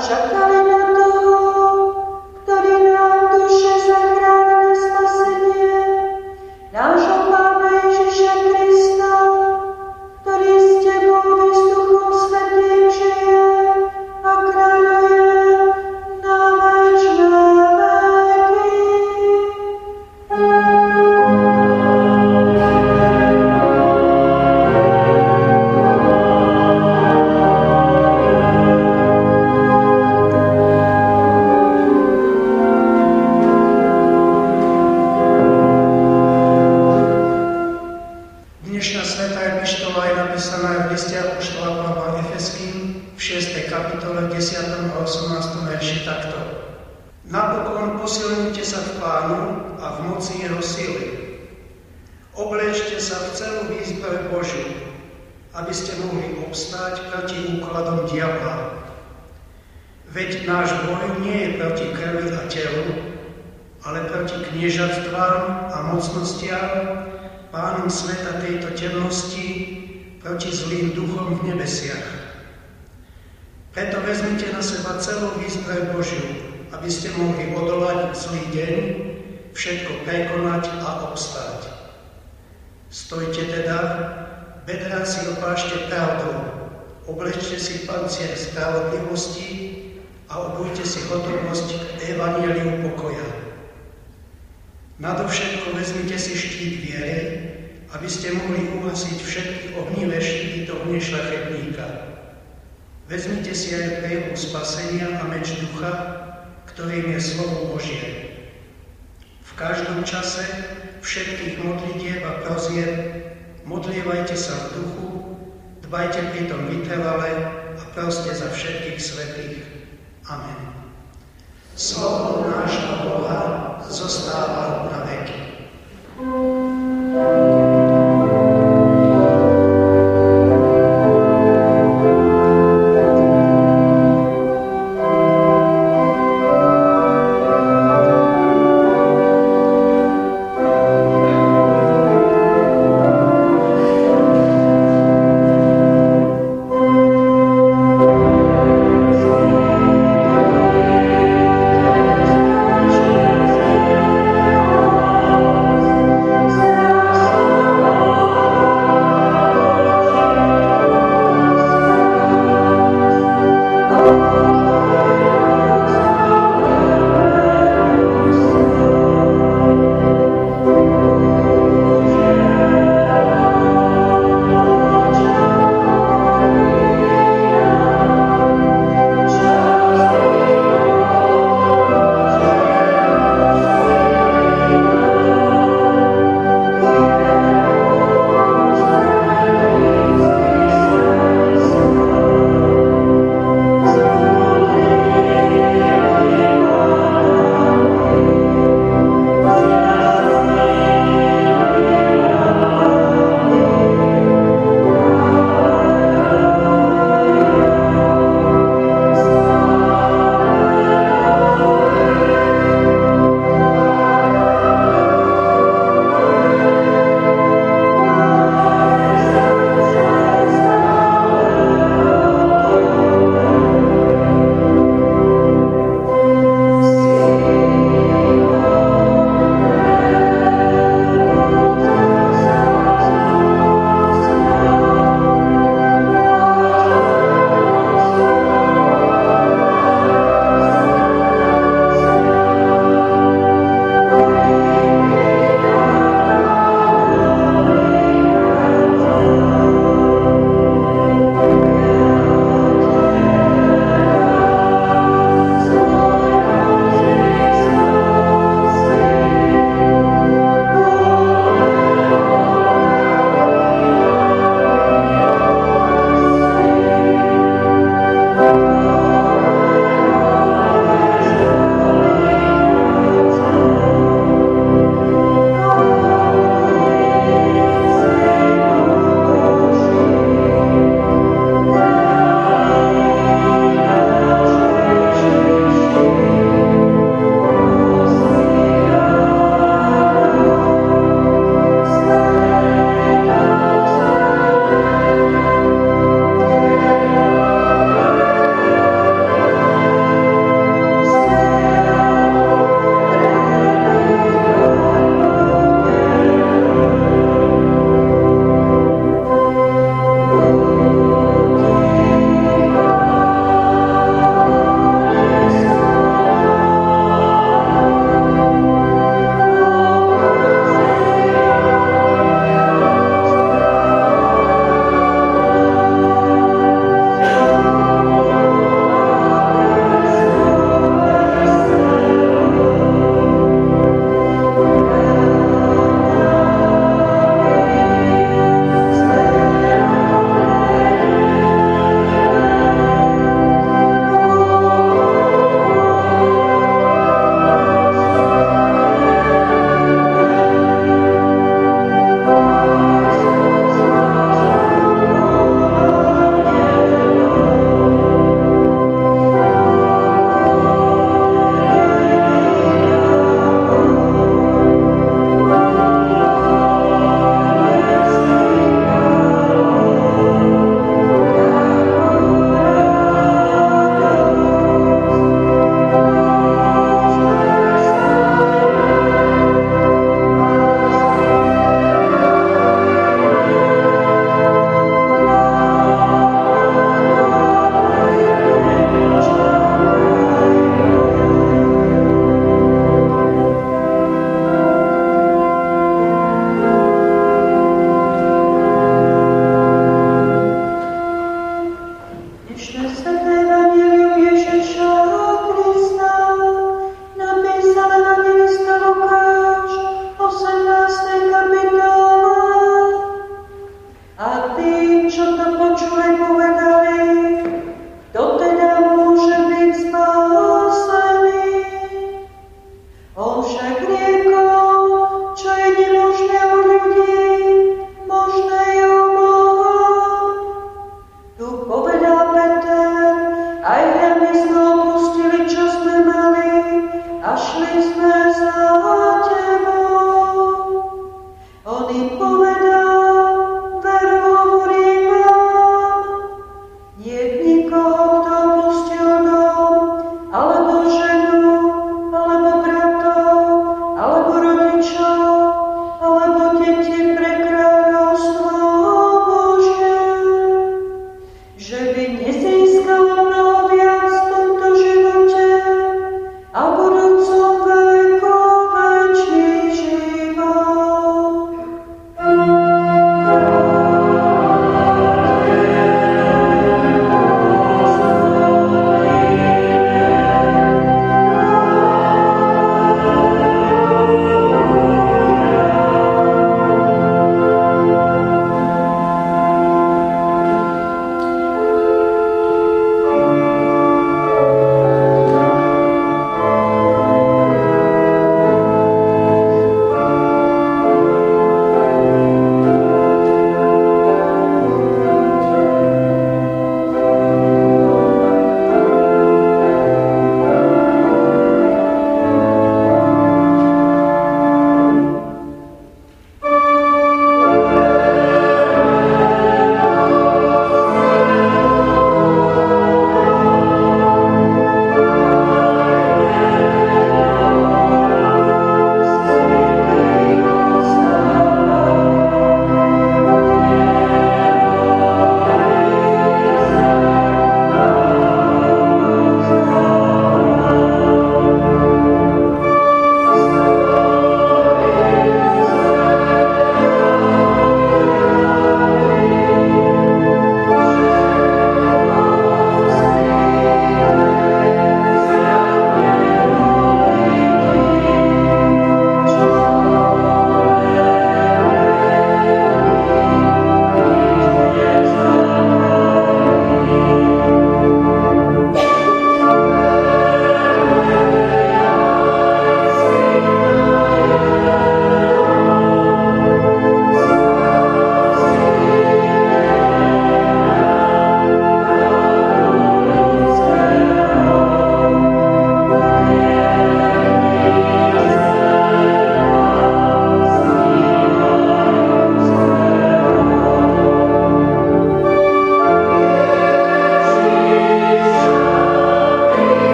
čakali na toho, ktorý nám duše zachránne spasenie, nášho Pána Ježiša Krista, ktorý s Tebou i s Duchom Svätým žije a kráľuje na večné veky. Dnešná svätá epištola je napísaná v liste apoštola Pavla Efeským v 6. kapitole 10. a 18. verši takto. Napokon posilnite sa v Pánu a v moci jeho sily. Oblečte sa v celú výzbroj Božiu, aby ste mohli obstáť proti úkladom diabla. Veď náš boj nie je proti krvi a telu, ale proti kniežatstvám a mocnostiam, pánom sveta tejto temnosti, proti zlým duchom v nebesiach. Preto vezmite na seba celú výzbroj Božiu, aby ste mohli odolať zlý deň, všetko prekonať a obstáť. Stojte teda, bedrá si opášte pravdou, oblečte si pancier spravodlivosti a obujte si hotovosť k evanjeliu pokoja. Nadovšetko vezmite si štít viery, aby ste mohli uhasiť všetky ohnivé štíty toho nešľachetníka. Vezmite si aj priehu spasenia a meč ducha, ktorým je slovo Božie. V každom čase všetkých modlitieb a prozieb modlievajte sa v duchu, dbajte pritom vytrvale a proste za všetkých svätých. Amen. Slovo nášho Boha zostáva na veky. Amen.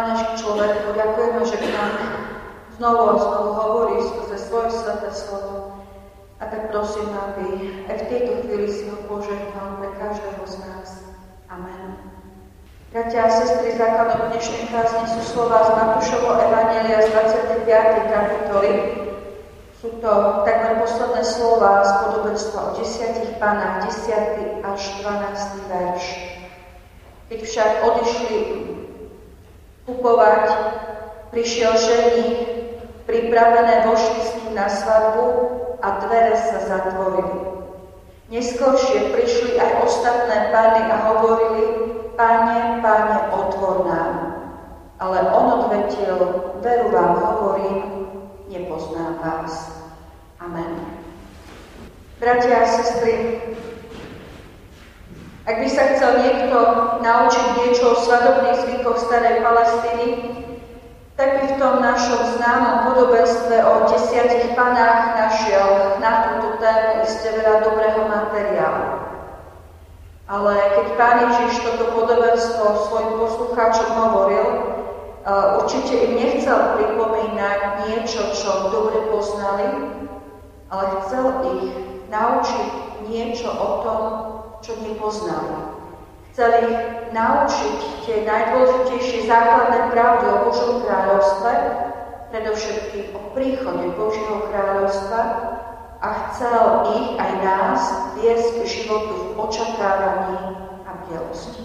Páne človeku, ďakujeme, že k nám znovu a znovu hovorí skrze svoje sväté slovo. A tak prosím, aby aj v tejto chvíli si ho požehnal pre každého z nás. Amen. Bratia a sestry, základom dnešnej kázne sú slová z Matúšovho evanjelia z 25. kapitoly. Sú to takmer posledné slová z podobenstva o 10 panách, 10. až 12. verš. Keď však odišli kupovať, prišiel ženích, pripravené vošli s ním na svadbu a dvere sa zatvorili. Neskôršie prišli aj ostatné panny a hovorili: Pane, Pane, otvor nám. Ale on odvetil: Veru vám hovorím, nepoznám vás. Amen. Bratia a sestry, ak by sa chcel niekto naučiť niečo o svadobných zvykoch starej Palestíny, tak by v tom našom známom podobenstve o 10 panách našiel na túto tému iste veľa dobrého materiálu. Ale keď Pán Ježiš toto podobenstvo svojim poslucháčom hovoril, určite im nechcel pripomínať niečo, čo dobre poznali, ale chcel ich naučiť niečo o tom, čo nepoznali. Chcel ich naučiť tie najdôležitejšie základné pravdy o Božom kráľovstve, predovšetkým o príchode Božieho kráľovstva, a chcel ich aj nás viesť k životu v očakávaní a bdelosti.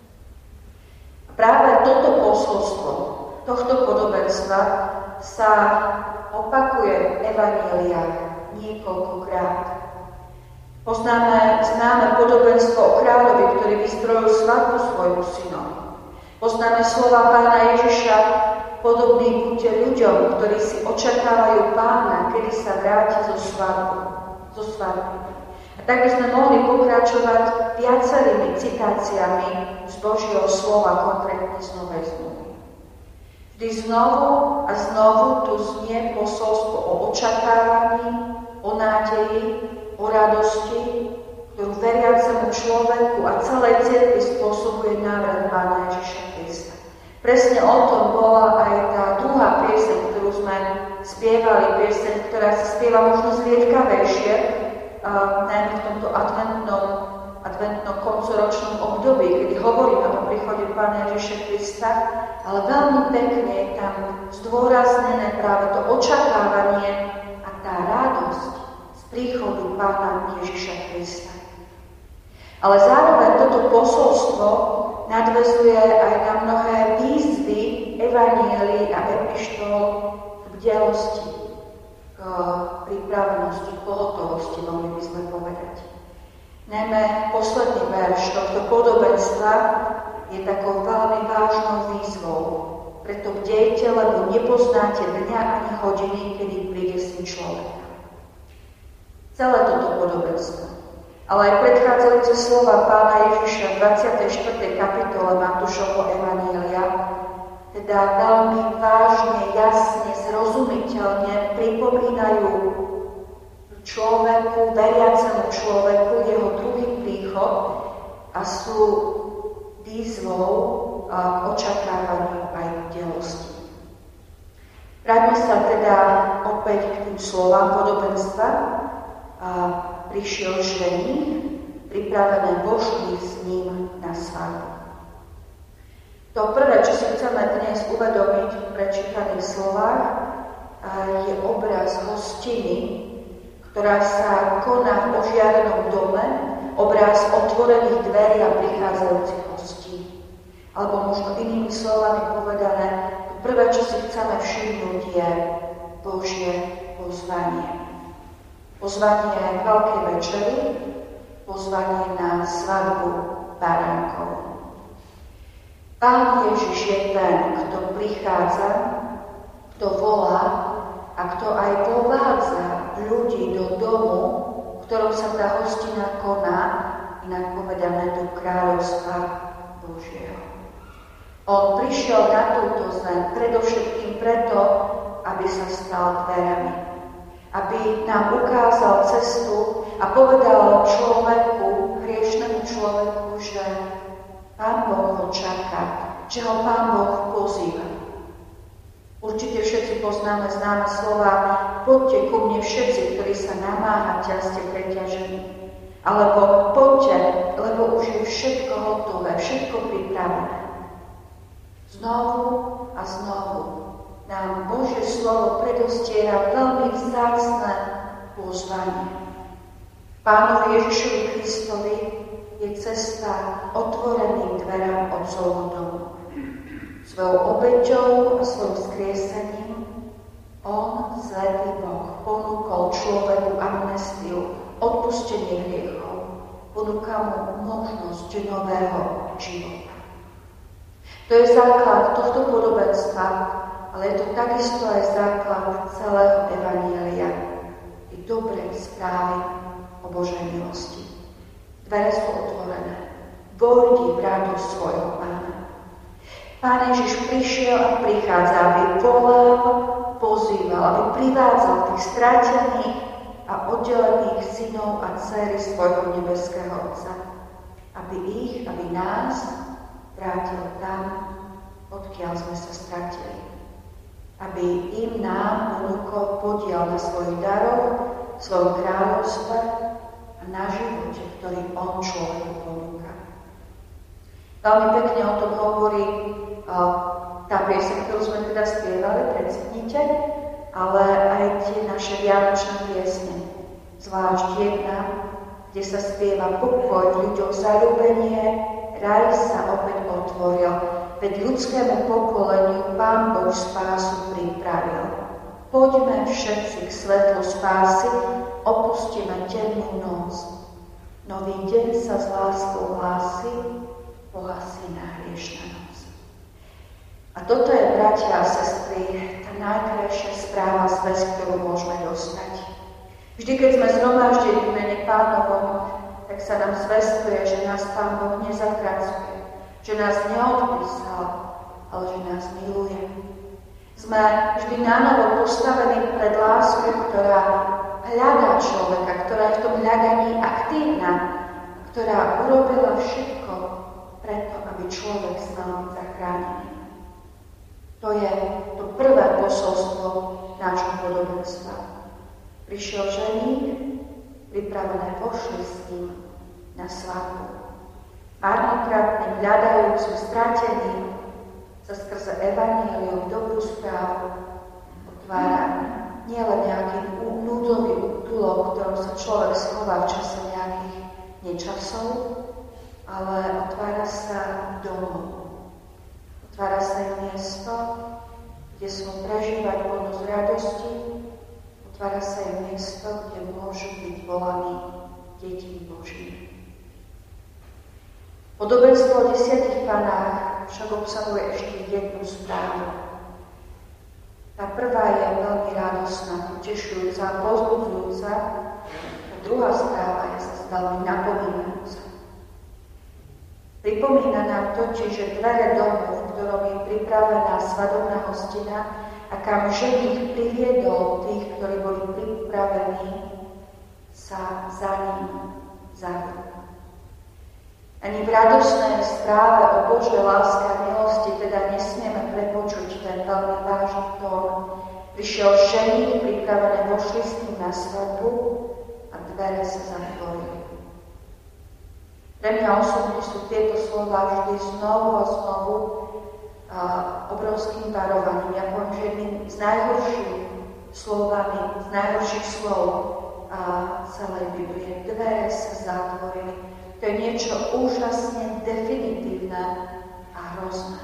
Práve toto posolstvo tohto podobenstva sa opakuje v evanjeliách niekoľkokrát. Známe podobenstvo o kráľovi, ktorý vystrojil svadbu svojmu synovi. Poznáme slova Pána Ježiša: Podobní buďte ľuďom, ktorí si očakávajú Pána, kedy sa vráti zo svadby. A tak by sme mohli pokračovať viacerými citáciami z Božieho slova, konkrétne z Novej zmluvy. Vždy znovu a znovu tu znie posolstvo o očakávaní, o nádeji, o radosti, ktorú veriacemu človeku a celej cirkvi spôsobuje návrat Pána Ježiša Krista. Presne o tom bola aj tá druhá pieseň, ktorú sme spievali, pieseň, ktorá sa spieva možno zriedkavejšie, najmä v tomto adventnom koncoročnom období, kedy hovoríme o príchode Pána Ježiša Krista, ale veľmi pekne je tam zdôraznené práve to očakávanie a tá radosť z príchodu Pána Ježiša Krista. Ale zároveň toto posolstvo nadväzuje aj na mnohé výzvy evanjelií a epištol k bdelosti, k pripravenosti, k pohotovosti, mohli by sme povedať. Najmä posledný verš tohto podobenstva je takou veľmi vážnou výzvou. Preto bdejte, lebo nepoznáte dňa ani hodiny, kedy príde Syn človeka. Celé toto podobenstvo, ale aj predchádzajúce slova Pána Ježiša v 24. kapitole Matúšovho evanjelia teda veľmi vážne, jasne, zrozumiteľne pripomínajú človeku, veriacemu človeku jeho druhý príchod a sú výzvou k očakávaniu aj bdelosti. Vráťme sa teda opäť k tým slovám podobenstva. Prišiel ženích, pripravené vošli s ním na svadbu. To prvé, čo si chceme dnes uvedomiť v prečítaných slovách, je obraz hostiny, ktorá sa koná v ožiarenom dome, obraz otvorených dverí a prichádzajúcich hostí. Alebo možno inými slovami povedané, to prvé, čo si chceme všimnúť, je Božie pozvanie. Pozvanie k veľkej večeri, pozvanie na svadbu baránkov. Pán Ježiš je ten, kto prichádza, kto volá a kto aj povádza ľudí do domu, v ktorom sa tá hostina koná, inak povedané do kráľovstva Božieho. On prišiel na túto zem predovšetkým preto, aby sa stal dverami. Aby nám ukázal cestu a povedal človeku, hriešnemu človeku, že Pán Boh ho čaká, že ho Pán Boh pozýva. známe slova: poďte ku mne všetci, ktorí sa namáhate a ste preťažení. Alebo poďte, lebo už je všetko hotové, všetko pripravené. Znovu a znovu nám Božie slovo predostiera veľmi vzácne pozvanie. Pánovi Ježišovi Kristovi je cesta otvoreným dverám Otcovho domu. Svojou obeťou a svojím skriesením on, Svätý Boh, ponúkol človeku amnestiu, odpustenie hriechov, ponúka mu možnosť nového života. To je základ tohto podobenstva, ale je to takisto aj základ celého Evanjelia i dobrej správy o Božej milosti. Dvere sú otvorené. Vojdi v radosť svojho Pána. Pán Ježiš prišiel a prichádza, aby volal, pozýval, aby privádzal tých stratených a oddelených synov a dcéry svojho nebeského Otca. Aby nás vrátil tam, odkiaľ sme sa stratili. Aby im nám ponúkol podiel na svojich daroch, svojom kráľovstve a na živote, ktorý on človeku ponúka. Veľmi pekne o tom hovorí tá pieseň, ktorú sme teda spievali, precitnite, ale aj tie naše vianočné piesne. Zvlášť jedna, kde sa spieva pokoj v ľuďoch, zaľúbenie, raj sa opäť otvoril, veď ľudskému pokoleniu Pán Boh spásu pripravil. Poďme všetci k svetlu spásy, opustíme temnú noc. Nový deň sa s láskou hlási, pohasí na hriešna noc. A toto je, bratia a sestry, tá najkrajšia správa z vec, ktorú môžeme dostať. Vždy, keď sme zhromaždení v mene Pánovom, tak sa nám zvestuje, že nás Pán Boh nezatracuje, že nás neodpísal, ale že nás miluje. Sme vždy nanovo postavení pred lásku, ktorá hľadá človeka, ktorá je v tom hľadaní aktívna, ktorá urobila všetko preto, aby človek znal byť zachránený. To je to prvé posolstvo nášho podobenstva. Prišiel ženík, pripravené pošli s ním na svadbu. Marnotratným, hľadajúcim, strateným sa skrze evanjelium dobrú správu otvára nielen nejaký núdzový útulok, v ktorom sa človek schová v čase nejakých nečasov, ale otvára sa domov. Otvára sa im miesto, kde smú prežívať plnosť radosti. Otvára sa im miesto, kde môžu byť volaní detí Boží. Podobenstvo o 10 panách však obsahuje ešte jednu správu. Tá prvá je veľmi radosná, potešujúca, povzbudzujúca. A druhá správa je zase veľmi napomínajúca. Pripomína nám totiž, že dvere domu, v ktorom je pripravená svadobná hostina a kam ženích priviedol tých, ktorí boli pripravení, sa za ním zavrú. Ani v radosnej správe o Božej láske a milosti teda nesmieme prepočuť ten veľmi vážny tón. Prišiel ženích, pripravené vošli s ním na svadbu a dvere sa zatvorili. Pre mňa osobne sú tieto slova vždy znovu a znovu obrovským varovaním. Ja poviem, že jedným z najhorších slovami, z najhorších slov celej Biblie. Dvere sa zatvorili. To je niečo úžasne definitívne a hrozné.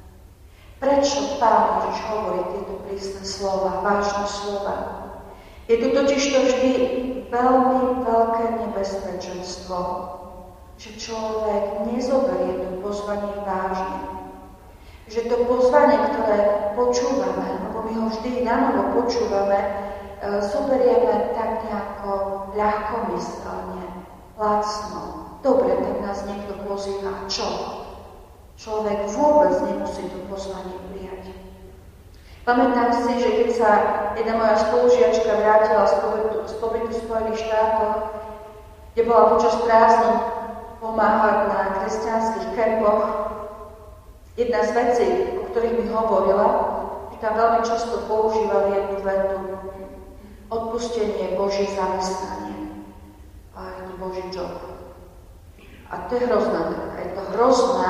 Prečo Pán Ježiš hovorí tieto prísne slova, vážne slova? Je tu totižto vždy veľmi veľké nebezpečenstvo, že človek nezoberie to pozvanie vážne. Že to pozvanie, ktoré počúvame, lebo my ho vždy nanovo počúvame, zoberieme tak nejako ľahkomyselne, lacno. Dobre, tak nás niekto pozýva. Čo? Človek vôbec nemusí to pozvanie prijať. Pamätám si, že keď sa jedna moja spolužiačka vrátila z pobytu v Spojených štátoch, kde bola počas prázdnin pomáhať na kresťanských kempoch, jedna z vecí, o ktorých mi hovorila, že tam tam veľmi často používali jednu vetu. Odpustenie je Božie zamestnanie. A je to Boží job. A to je hrozná veta. Je to hrozné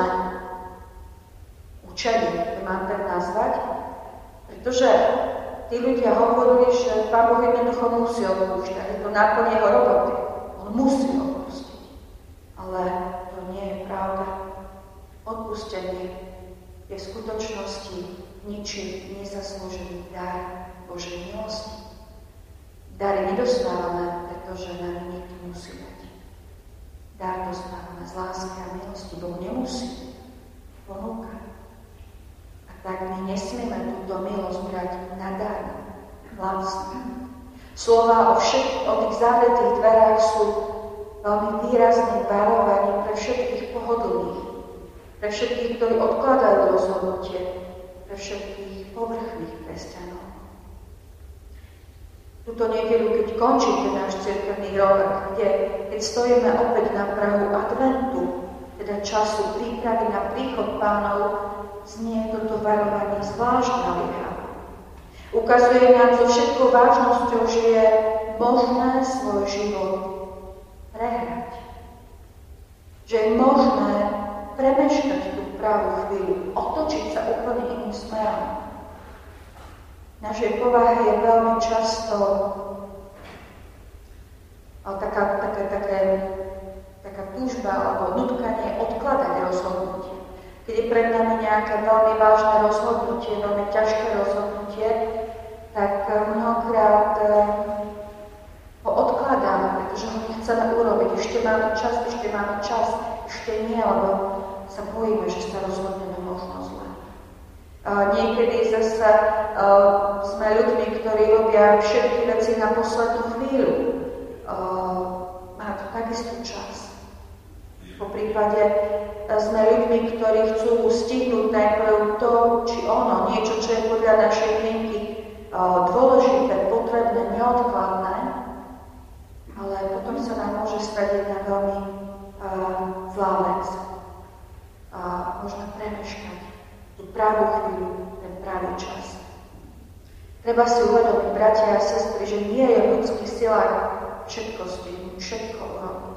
učenie, to mám tak nazvať. Pretože tí ľudia hovorili, že Pán Boh jednoducho musí odpúšťať. Je to náplň jeho roboty. On musí odpustiť. Ale to nie je pravda. Odpustenie je v skutočnosti ničím nezaslúžený dar Božej milosti. Dary nedostávame, pretože nám niekto musí dať. Dar dostávame z lásky a milosti. Boh nemusí. Ponúka. A tak my nesmieme túto milosť brať nadarmo, vlastne. Slová o tých zavretých dverách sú veľmi výrazným varovaním pre všetkých pohodlných, pre všetkých, ktorí odkladajú rozhodnutie, pre všetkých povrchných kresťanov. Túto nedeľu, keď končí ten náš cirkevný rok, keď stojíme opäť na prahu adventu, teda času prípravy na príchod Pánov, znie toto varovanie zvlášť naliehavé. Ukazuje nám so všetkou vážnosťou, že je možné svoj život prehrať. Že je možné premeškať tú pravú chvíľu, otočiť sa úplne iným smerom. V našej povahe je veľmi často taká túžba alebo nutkanie odkladať rozhodnutie. Keď je pred nami nejaké veľmi vážne rozhodnutie, veľmi ťažké rozhodnutie, tak mnohokrát ho odkladáme, pretože ho nechceme urobiť. Ešte máme čas, ešte nie, lebo sa bojíme, že sa rozhodneme možno zle. Niekedy zase sme ľuďmi, ktorí robia všetky veci na poslednú chvíľu. Má to takisto čas. Po prípade sme ľuďmi, ktorí chcú stihnúť najprv to, či ono, niečo, čo je podľa našej mienky dôležité, potrebné, neodkladné, ale potom sa nám môže stať jedna veľmi zlá vec. Možno premeškať tú pravú chvíľu, ten pravý čas. Treba si uvedomiť, bratia a sestry, že nie je v ľudských silách všetko stihnúť, všetko urobiť.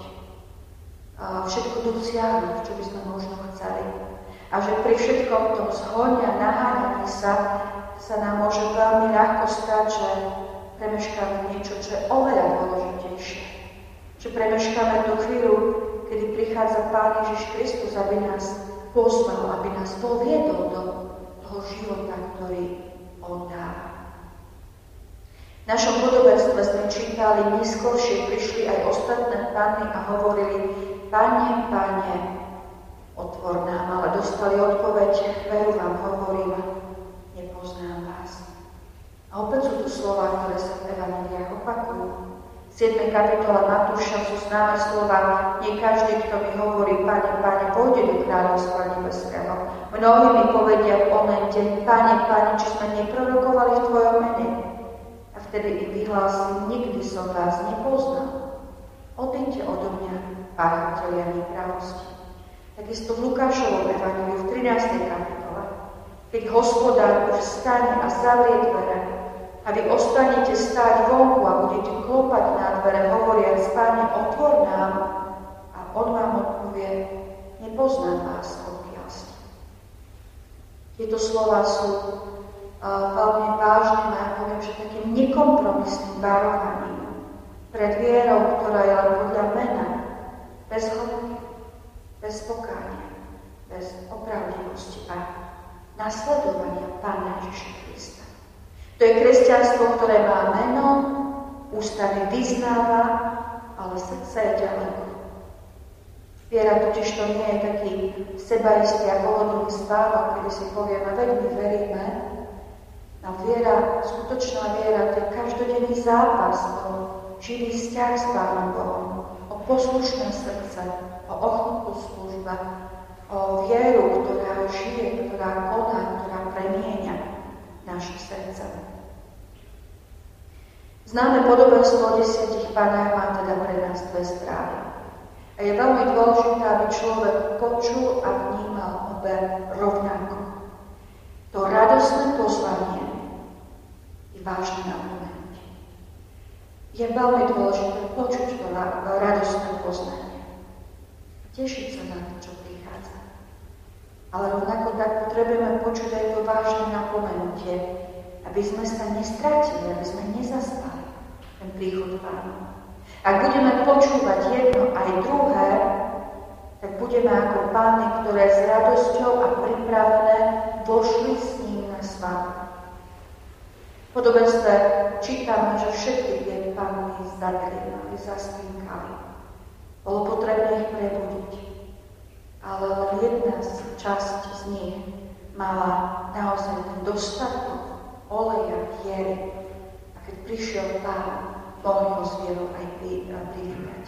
Všetko dosiahnuť, čo by sme možno chceli. A že pri všetkom tom zhoni a naháňaní sa nám môže veľmi ľahko stať, že premeškáme niečo, čo je oveľa dôležitejšie. Že premeškáme tú chvíľu, kedy prichádza Pán Ježiš Kristus, aby nás poznal, aby nás poviedol do toho života, ktorý On dáva. V našom podobenstve sme čítali, neskôršie prišli aj ostatné panny a hovorili: Pane, Pane, otvor nám, ale dostali odpoveď: veru vám hovorím, nepoznám vás. A opäť sú tu slova, ktoré sa v evanjeliách opakujú. V 7. kapitole Matúša sú známe slova: nie každý, kto mi hovorí Pane, Pane, pôjde do kráľovstva nebeského. Mnohí mi povedia v onen deň: Pane, Pane, či sme neprorokovali v Tvojom mene? A vtedy im vyhlásim: nikdy som vás nepoznal. Odíďte odo mňa, páchatelia nepravosti. Takisto v Lukášovom evanjeliu v 13. kapitole, keď Hospodár už vstane a zavrie dvere, a vy ostanete stáť vonku a budete klopať na dvere, hovoriac: Pane, otvor nám. A on vám odpovie: nepoznám vás, odkiaľ ste. Tieto slova sú veľmi vážnym a ja poviem, že takým nekompromisným varovaním pred vierou, ktorá je len podľa mena, bez hodnoty, bez pokánia, bez opravdivosti a nasledovania Pána Ježiša Krista. To je kresťanstvo, ktoré má meno, ústami vyznáva, ale srdce je ďaleko. Viera totiž to nie je taký sebaistý a pohodlný spávok, kedy si povieme: veď my veríme. A viera, skutočná viera, to je každodenný zápas o živý vzťah s Pánom Bohom, o poslušné srdce, o ochotu služba, o vieru, ktorá žije, ktorá koná, ktorá premieňa naše srdce. Známe podobenstvo o 10 panách má teda pre nás dve správy. A je veľmi dôležité, aby človek počul a vnímal obe rovnako. To radostné pozvanie je veľmi dôležité počuť to radostné poznanie. Tešiť sa na to, čo prichádza. Ale rovnako tak potrebujeme počuť aj to vážne napomenutie, aby sme sa nestratili, aby sme nezaspali ten príchod Pána. Ak budeme počúvať jedno aj druhé, tak budeme ako pány, ktoré s radosťou a pripravené vošli s ním na svadbu. V podobenstve čítame, že všetky tie panny zadriemali, zaspínkali. Bolo potrebné ich prebudiť. Ale len jedna časť z nich mala naozaj ten dostatok oleja, viery. A keď prišiel Pán, mohli ho s vierou aj privítať.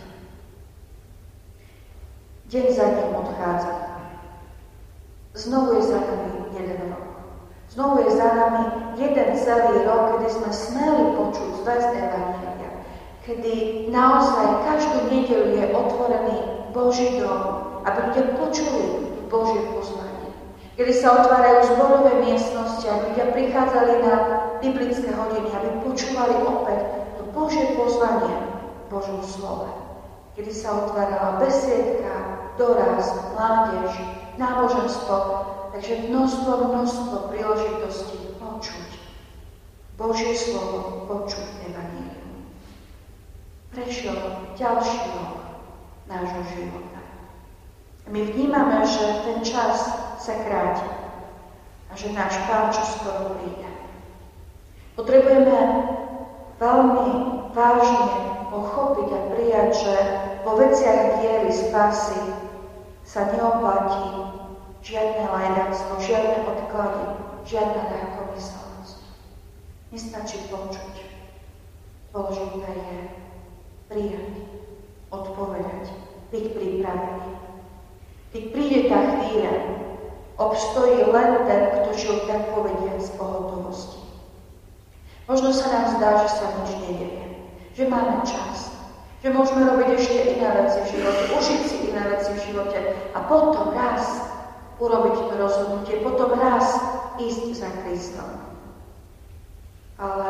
Deň za ním odchádza. Znovu je za nami jeden rok. Znovu je za nami jeden celý rok, kedy sme smeli počuť zvesť Evanjelia. Kedy naozaj každú nedeľu je otvorený Boží dom, aby ľudia počuli Božie pozvanie. Kedy sa otvárajú zborové miestnosti, aby ľudia prichádzali na biblické hodiny, aby počúvali opäť to Božie pozvanie v Božom slove. Kedy sa otvárala besiedka, dorast, mládež, náboženstvo, takže množstvo príležitostí počuť Božie slovo, počuť Evanjelium. Prešiel ďalší rok nášho života. My vnímame, že ten čas sa kráti a že náš Pán čoskoro príde. Potrebujeme veľmi vážne pochopiť a prijať, že vo veciach viery, spásy sa neoplatí žiadne lajdactvo, žiadne odklady, žiadna ľahkomyselnosť. Nestačí počuť. Dôležité je prijať, odpovedať, byť pripravený. Keď príde tá chvíľa, obstojí len ten, kto žil tak povediac z pohotovosti. Možno sa nám zdá, že sa nič nedieje, že máme čas, že môžeme robiť ešte iné veci v živote, užiť si iné veci v živote a potom raz urobiť to rozhodnutie, potom raz ísť za Kristom. Ale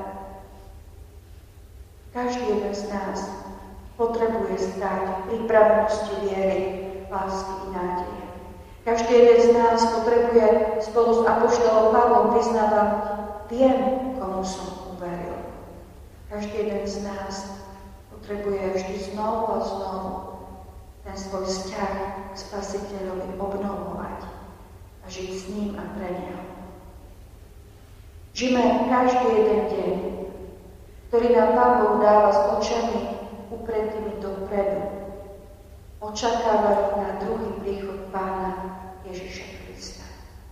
každý jeden z nás potrebuje stáť v pripravenosti viery, lásky i nádeje. Každý jeden z nás potrebuje spolu s apoštolom Pavlom vyznávať, viem, komu som uveril. Každý jeden z nás potrebuje vždy znovu a znovu ten svoj vzťah k Spasiteľovi obnovovať a žiť s ním a pre neho. Žijeme každý jeden deň, ktorý nám Pán Boh dáva s očami upretými dopredu, očakávajú na druhý príchod Pána Ježiša Krista.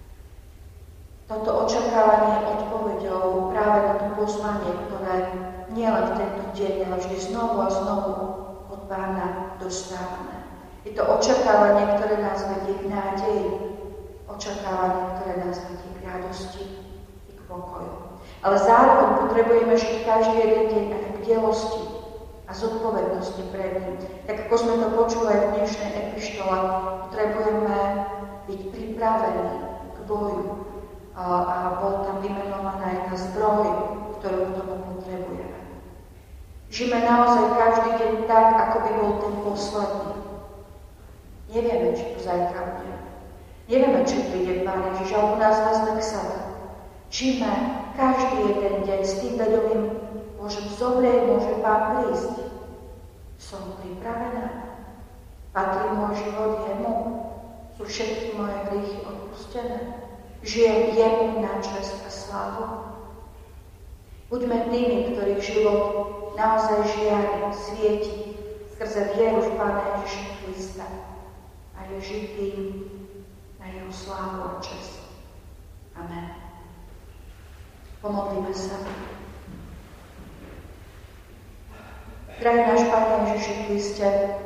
Toto očakávanie je odpoveďou práve na to pozvanie, ktoré nielen v tento deň, ale vždy znovu a znovu od Pána dostávame. Je to očakávanie, ktoré nás vedie k nádeji, očakávanie, ktoré nás vedie k radosti i k pokoju. Ale zároveň potrebujeme žiť každý jeden deň aj v bdelosti a zodpovednosti pred ním. Tak ako sme to počuli aj v dnešnej epištole, potrebujeme byť pripravení k boju. A bol tam vymenovaná aj tá zbroj, ktorú k tomu potrebujeme. Žijeme naozaj každý deň tak, ako by bol ten posledný. Nevieme, či tu zajtra bude. Nevieme, či príde Pán Ježiš, alebo nás vezme k sebe. Žijeme každý jeden deň s tým vedomím, môžem zomrieť, môže Pán prísť. Som pripravená. Patrí môj život jemu. Sú všetky moje hriechy odpustené. Žijem jemu na česť a slávu. Buďme tými, ktorých život naozaj žiari, svieti skrze vieru v Pána Ježiša Krista a je žitý na jeho slávu a česť. Amen. Pomodlíme sa. Drahý náš Pane Ježiši Kriste,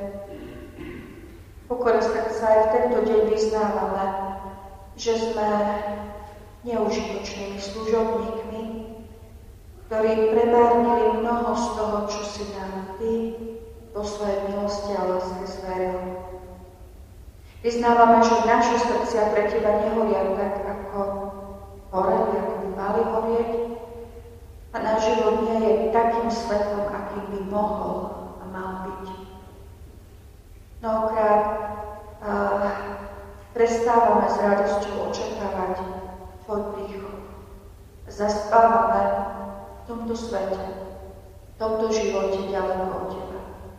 pokore srdca aj v tento deň vyznávame, že sme neužitočnými služobníkmi, ktorí premárnili mnoho z toho, čo si nám Ty vo svojej milosti a láske zveril. Vyznávame, že naše srdcia pre Teba nehoria tak, ako horeli, ako by mali horieť, A náš život nie je takým svetlom, akým by mohol a mal byť. Mnohokrát prestávame s radosťou očakávať tvoj príchod. Zaspávame v tomto svete, v tomto živote ďaleko od teba.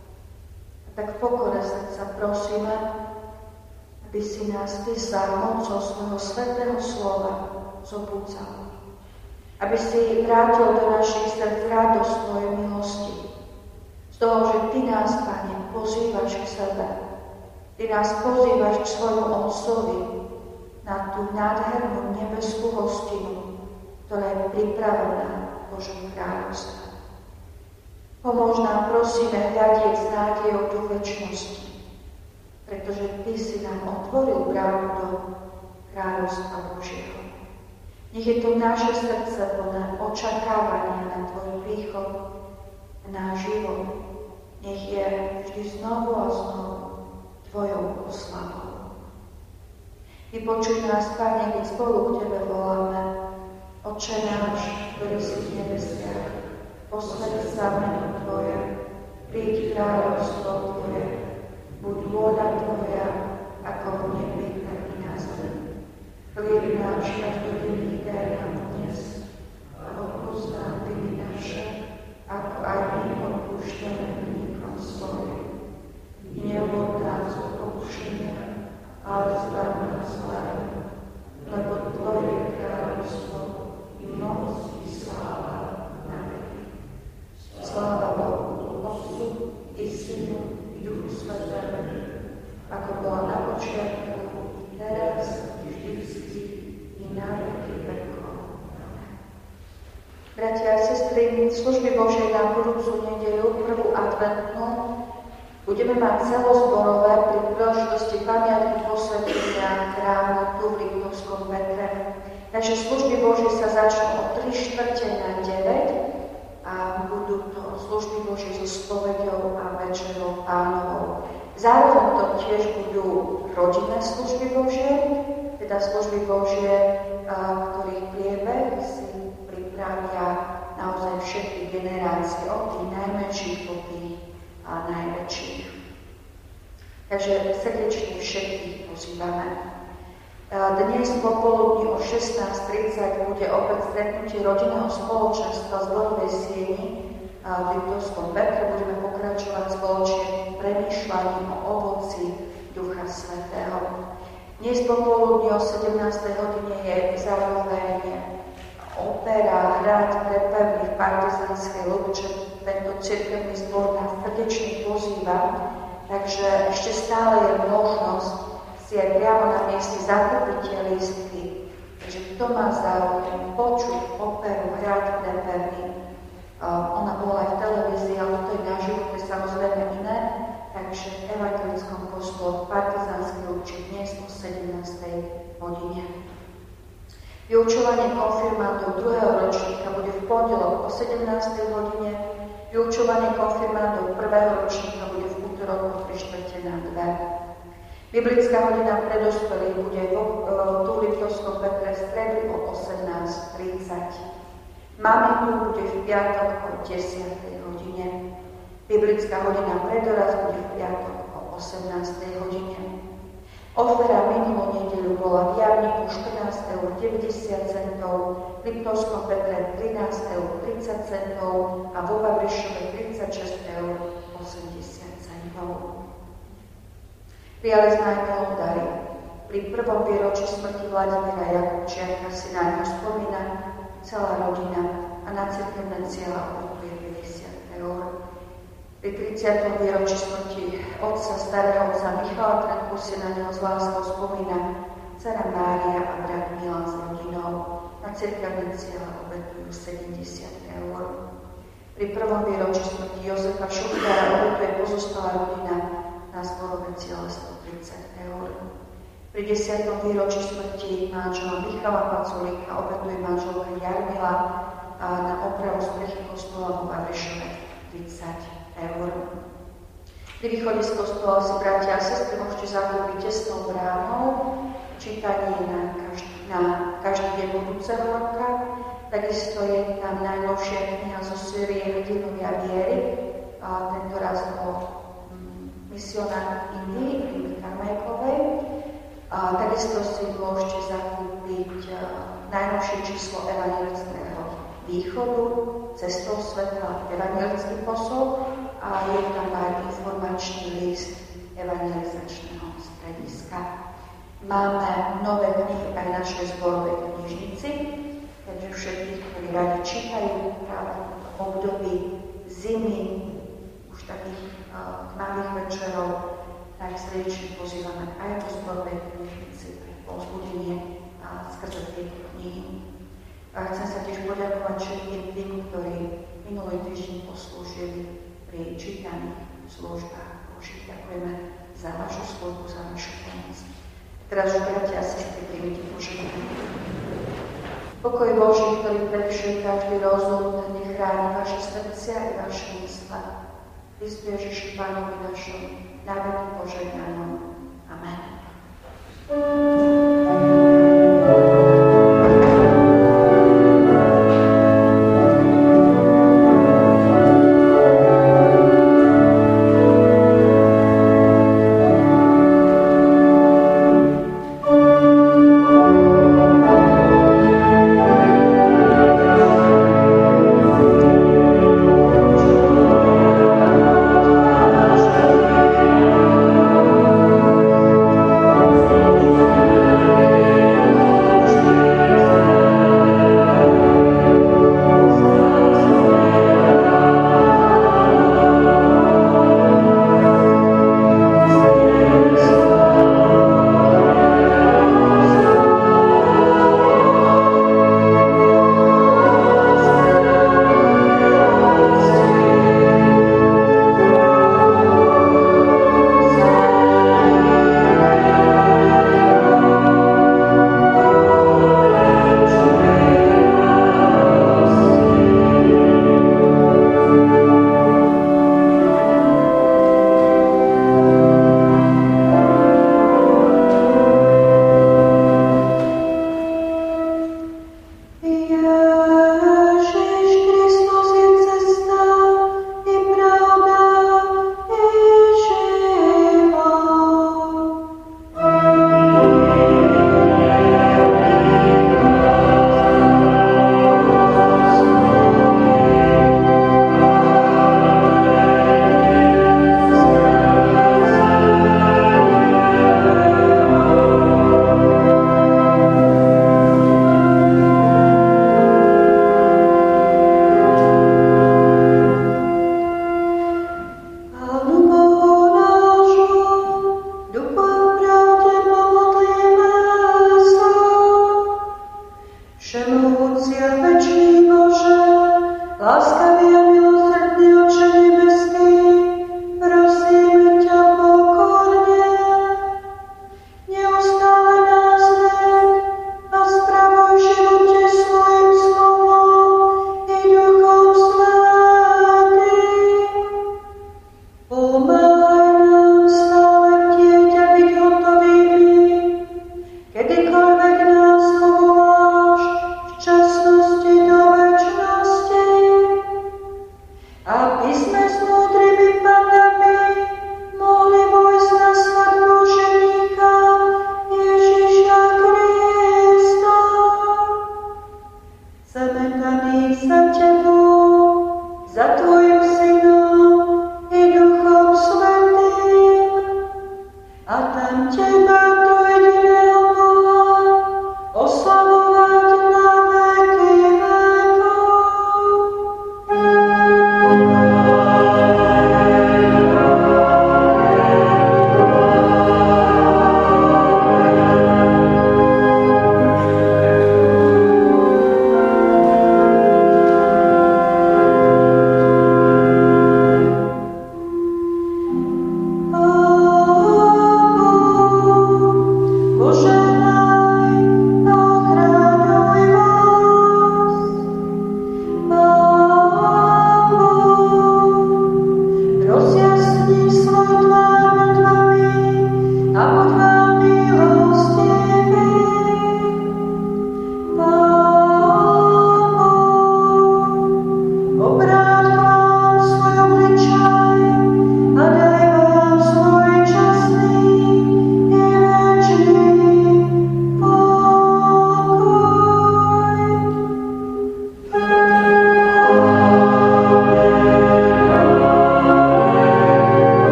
A tak v pokore srdca prosíme, aby si nás ty za mocou svojho svätého slova zobúdzal. Aby si vrátil do našich srdc radosť tvojej milosti. Z toho, že ty nás, Pane, pozývaš k sebe. Ty nás pozývaš k svojmu Otcovi na tú nádhernú nebeskú hostinu, ktorá je pripravená v Božom kráľovstve. Pomôž nám, prosíme, hľadieť s nádejou do večnosti, pretože ty si nám otvoril bránu do kráľovstva Božieho. Nech je to naše srdce plné očakávania na tvoj príchod a náš život. Nech je vždy znovu a znovu tvojou oslavou. Vypočuj nás, Pane, keď spolu k tebe voláme. Otče náš, ktorý si v nebesiach, posväť sa meno tvoje, príď kráľovstvo tvoje, buď vôľa tvoja, ako v nebi, tak i na zemi. Chlieb náš každodenný daj nám dnes a odpusť nám viny naše, ako aj my odpúšťame vinníkom svojim. I neuvod nás do pokušenia, ale zbav nás zlého, lebo tvoje je kráľovstvo i moc i sláva na veky. Sláva Bohu, Otcu i Synu i Duchu Svätému, ako bola na počiatku, teraz i vždycky i na veky vekov. Bratia a sestry, služby Božej na budúcu nedeľu, prvú adventnú, budeme mať celozborové pri príležitosti pamiatky posvätenia chrámu tu v Liptovskom Petre. Takže služby Božie sa začnú o 3:4 a budú to služby Božie so spoveďou a večerou Pánovou. Zároveň to tiež budú rodinné služby Božie, teda služby Božie, ktorých priebeh si pripravia naozaj všetky generácie, od tých najmenších po tých najväčších. Takže srdečne všetkých pozývame. Dnes popoludní o 16:30 bude opäť stretnutie rodinného spoločenstva zborovej sieni v Liptovskom Petre. Budeme pokračovať spoločne premýšľaním o ovoci Ducha Svätého. Dnes popoludní o 17. hodine je zároveň opera Hrad prepevný v Partizánskej Lúče. Tento cirkevný zbor nás srdečne pozýva, takže ešte stále je možnosť si aj priamo na mieste zakúpiť tie lístky. Takže kto má záujem počuť operu Hrad prepevný, ona bola aj v televízii, ale to je na živote samozrejme iné, takže v evangelickom kostole v Partizánskej Lúči dnes o 17. hodine. Vyučovanie konfirmandov 2. ročníka bude v pondelok o 17. hodine. Vyučovanie konfirmandov 1. ročníka bude v útorok o 3:4. Biblická hodina pre dospelých bude tu v Liptovskom Petre v stredu o 18:30. Mami tu bude v piatok o 10. hodine. Biblická hodina pre dorast bude v piatok o 18. hodine. Ofera minulú nedeľu bola v Jarníku 14,90 €, v Liptovskom Petre 13,30 € a vo Vavrišove 36,80 €. Prijali sme aj milodary. Pri prvom výročí smrti Vladimíra Jakubčiaka si na ňo spomína celá rodina a na cirkevné cieľa obetuje 50 €. Pri 30. výročí smrti starého otca Michala Trenku si na neho s láskou spomína dcera Mária a brat Milan s rodinou. Na cirkevné cieľa obetujú 70 €. Pri prvom výročí smrti Jozefa Šuchtára obetuje pozostalá rodina na zborové cieľa 130 €. Pri 10. výročí smrti manžela Michala Paculíka obetuje manželka Jarmila na opravu strechy kostola vo Vavrišove 30 €. Pri východe z kostola si bratia a sestry môžete zakúpiť tesnou bránou čítanie na každý deň budúceho roka. Takisto je tam najnovšia kniha zo série Hrdinovia viery, a tento raz o misionách Indii, Rými Karmajkovej. A takisto si môžete zakúpiť najnovšie číslo Evangelického východu, Cestou svetla, evangelický posol, a je tam aj informačný list evangelizačného strediska. Máme nové knihy aj v našej zborovej knižnici, takže všetkých, ktorí radi čítajú práve v období zimy, už takých malých večerov, tak srdečne pozývame aj do zborovej knižnici pre povzbudenie skrze tieto knihy. A chcem sa tiež poďakovať všetkým tým, ktorí minulý týždeň poslúžili pri čítaných službách Božích. Ďakujeme za vašu službu, za vašu pomoc. Teraz už, bratia a sestry, príjmite požehnanie. Pokoj Boží, ktorý prevýšuje každý rozum, nech chráni vaše srdcia i vaše mysle. Kristu Ježiši Pánovi našom, na veky požehnanom. Amen.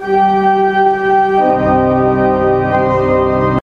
Amen.